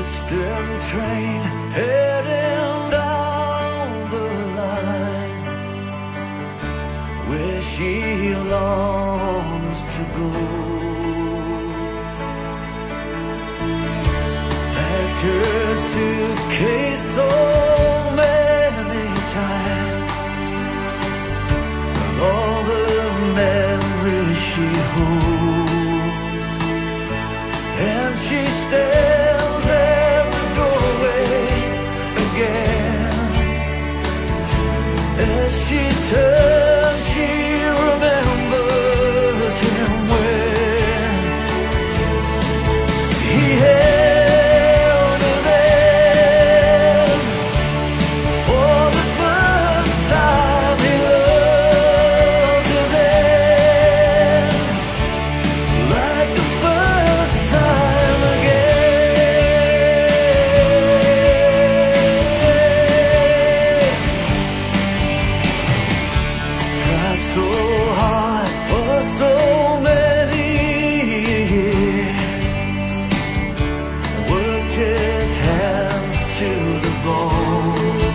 distant train heading down the line where she longs to go. Packed her suitcase so many times, and all the memories she holds, and she stands at the doorway again. As she turns, she remembers him when he held her then. For the first time he loved her then, like the first time again. Tried so hard for so many years, worked his hands to the bone.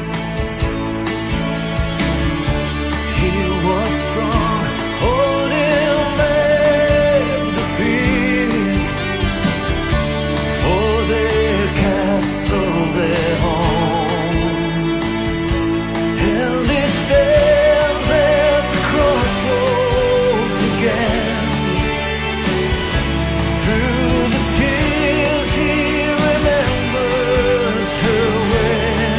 He was strong, holding back the fears for their castle, their home. And he stands at the crossroads again. Through the tears he remembers her when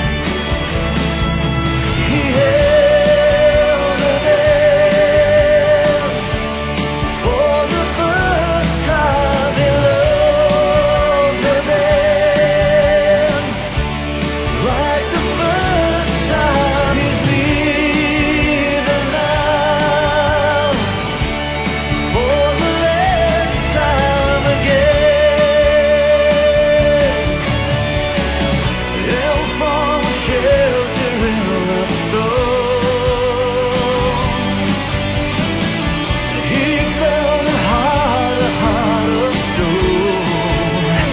he held her then. For the first time he loved her then, like the first time. He's leaving now for the last time again. And from shelter in the storm, he found a heart of stone.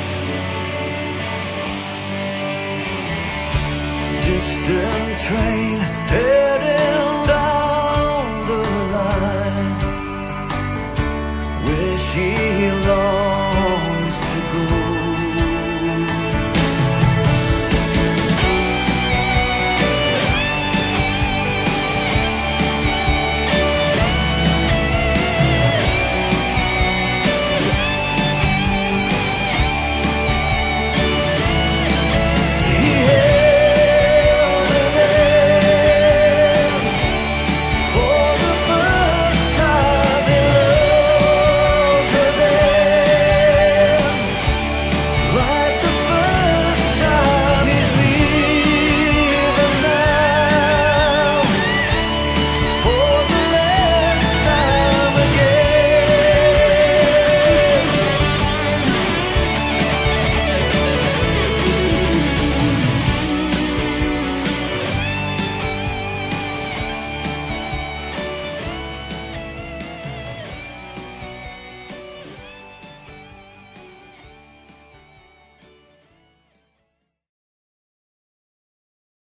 Distant train